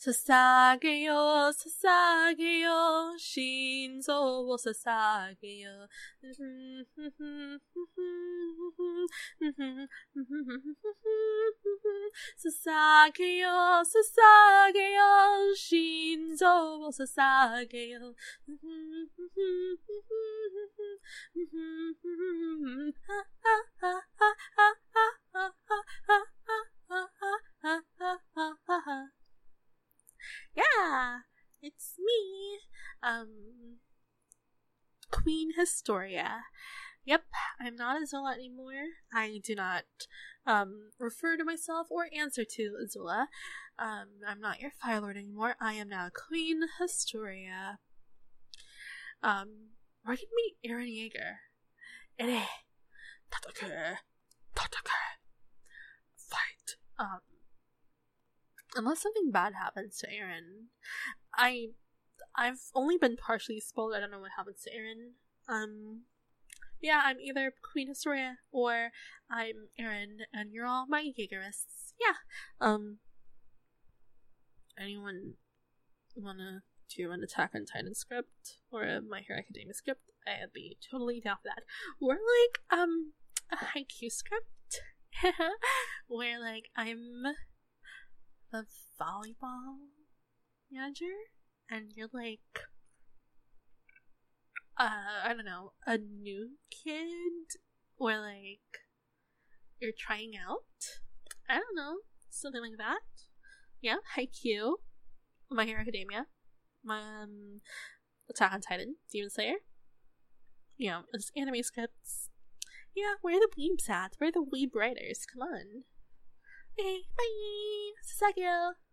사사게요 사사게요 신소 사사게요 사사게요 사사게요 신소 사사게요 Yeah, it's me, Queen Historia. Yep, I'm not Azula anymore. I do not refer to myself or answer to Azula. I'm not your Fire Lord anymore. I am now Queen Historia. We're gonna meet Eren Yeager. Ere, tatake, fight. Unless something bad happens to Eren. I've only been partially spoiled. I don't know what happens to Eren. Yeah, I'm either Queen Historia or I'm Eren, and you're all my Jaegerists. Yeah. Anyone wanna do an Attack on Titan script or a My Hero Academia script? I'd be totally down for that. Or like a Haikyuu script, where like I'm the volleyball manager and you're like I don't know, a new kid, or like you're trying out, I don't know, something like that. Yeah, Haikyuu, My Hero Academia, Attack on Titan, Demon Slayer, you know, just anime scripts. Yeah, where are the weebs at? Where are the weeb writers? Come on. Okay, bye! Sasagyo!